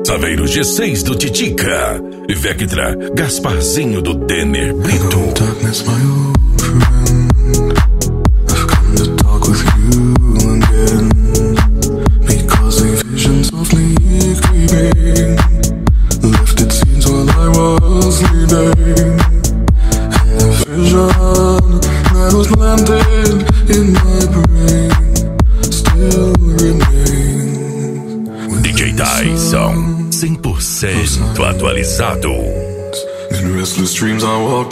Saveiro G6 do Titica, Vectra, Gasparzinho do Denner Brito. Darkness, my old friend, I've come to talk with you again, because a vision softly creeping left its scenes while I was sleeping, and the vision that was planted in my brain still remains. DJ Tyson, 100% atualizado. In restless dreams I walked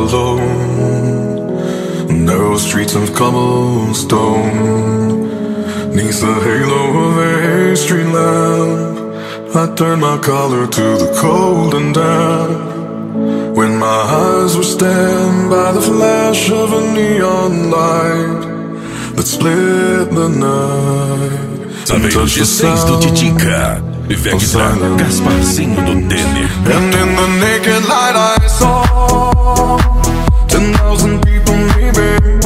alone, narrow streets of cobblestone, neath the halo of a street lamp, I turned my collar to the cold and damp, when my eyes were stabbed by the flash of a neon light that split the night. Saveiro G6 do Titica, Vectra, Gasparzinho do Denner. And in the naked light I saw 10,000 people leaving,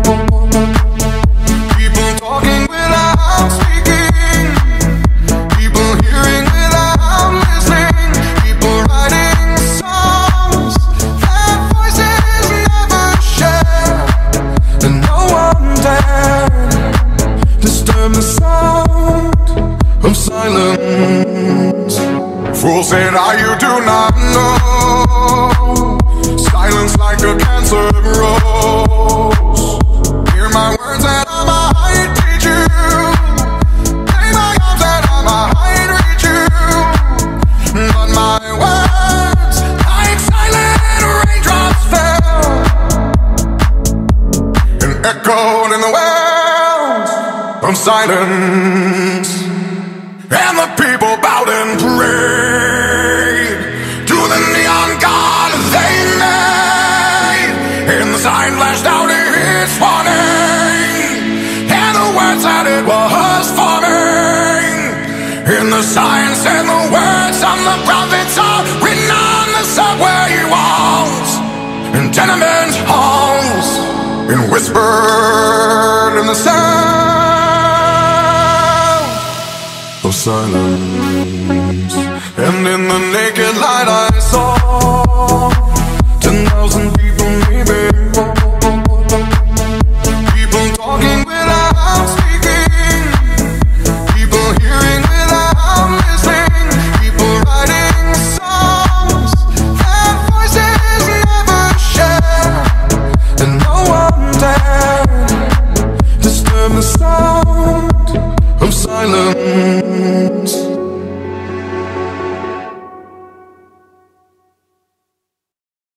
people talking without speaking, people hearing without listening, people writing songs that voices never share, and no one dared disturb the sound of silence. Fool said, you do not know. Silence like a cancer grows. Hear my words and I might teach you. Lay my arms and I might reach you. But my words, like silent raindrops, fell and echoed in the wells of silence. And the people bowed and prayed to the neon god they made. And the sign flashed out its warning, and the words that it was forming. And the sign said the words of the prophets are written on the subway walls and tenement halls, and whispered in the sound of silence. And in the naked light I saw